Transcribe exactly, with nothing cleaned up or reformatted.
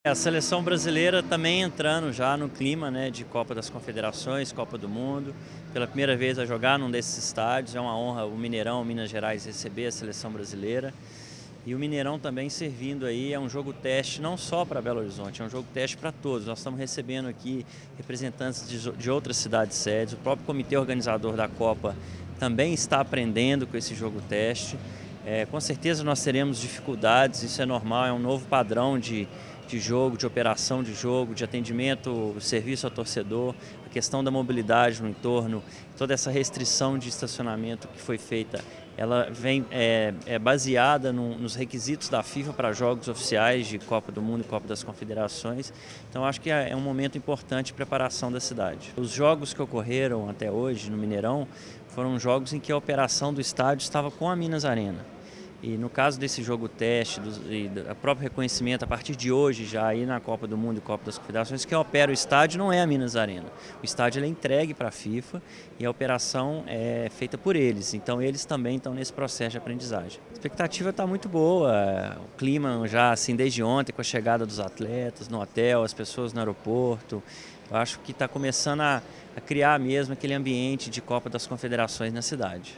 A seleção brasileira também entrando já no clima, né, de Copa das Confederações, Copa do Mundo, pela primeira vez a jogar num desses estádios. É uma honra o Mineirão, Minas Gerais, receber a seleção brasileira. E o Mineirão também servindo aí, é um jogo teste não só para Belo Horizonte, é um jogo teste para todos. Nós estamos recebendo aqui representantes de, de outras cidades sedes, o próprio comitê organizador da Copa também está aprendendo com esse jogo teste. É, com certeza nós teremos dificuldades, isso é normal, é um novo padrão de, de jogo, de operação de jogo, de atendimento, serviço ao torcedor, a questão da mobilidade no entorno, toda essa restrição de estacionamento que foi feita, ela vem é, é baseada no, nos requisitos da FIFA para jogos oficiais de Copa do Mundo e Copa das Confederações. Então acho que é, é um momento importante de preparação da cidade. Os jogos que ocorreram até hoje no Mineirão foram jogos em que a operação do estádio estava com a Minas Arena. E no caso desse jogo teste, do, e do próprio reconhecimento a partir de hoje já aí na Copa do Mundo e Copa das Confederações, quem opera o estádio não é a Minas Arena. O estádio ele é entregue para a FIFA e a operação é feita por eles. Então eles também estão nesse processo de aprendizagem. A expectativa está muito boa, o clima já assim desde ontem com a chegada dos atletas no hotel, as pessoas no aeroporto. Eu acho que está começando a, a criar mesmo aquele ambiente de Copa das Confederações na cidade.